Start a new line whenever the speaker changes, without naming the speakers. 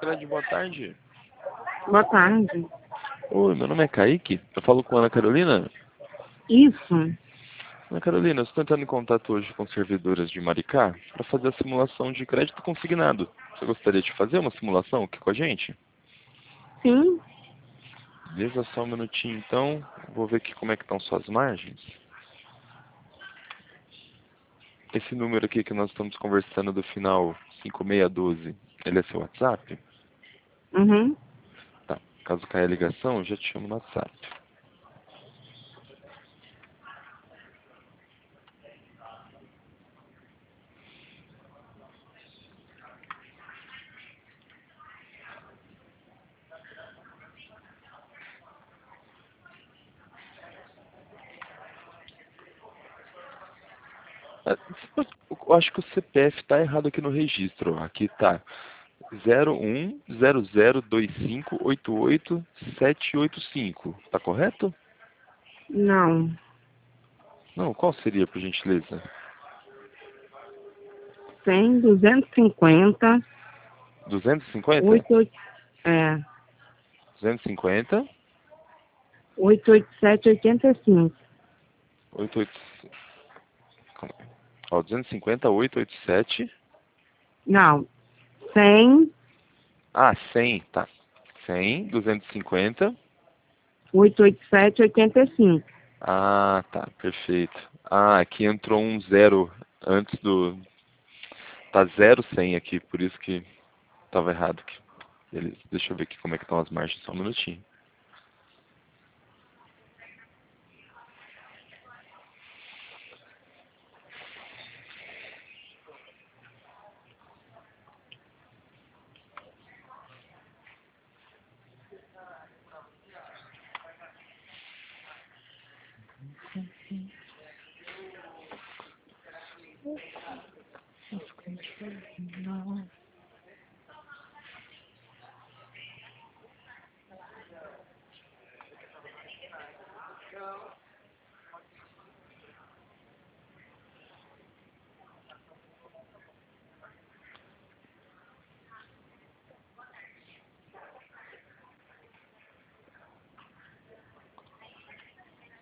Sicredi, boa tarde.
Boa tarde.
Oi, meu nome é Kaique. Eu falo com a Ana Carolina.
Isso.
Ana Carolina, eu estou entrando em contato hoje com servidoras de Maricá para fazer a simulação de crédito consignado. Você gostaria de fazer uma simulação aqui com a gente?
Sim.
Beleza, só um minutinho então. Vou ver aqui como é que estão suas margens. Esse número aqui que nós estamos conversando do final 5612, ele é seu WhatsApp?
Uhum.
Tá. Caso caia a ligação, eu já te chamo no WhatsApp. Eu acho que o CPF está errado aqui no registro. Aqui tá 010025888785. Tá correto?
Não.
Não, qual seria, por gentileza?
100, 250,
250?
88, é,
250?
887, 85.
88... Calma aí. Ó, 250, 887.
Não. 100,
Ah, 100, tá. 100, 250.
887, 85.
Ah, tá, perfeito. Ah, aqui entrou um zero antes do... Tá 0100 aqui, por isso que tava errado aqui. Beleza, deixa eu ver aqui como é que estão as margens, só um minutinho.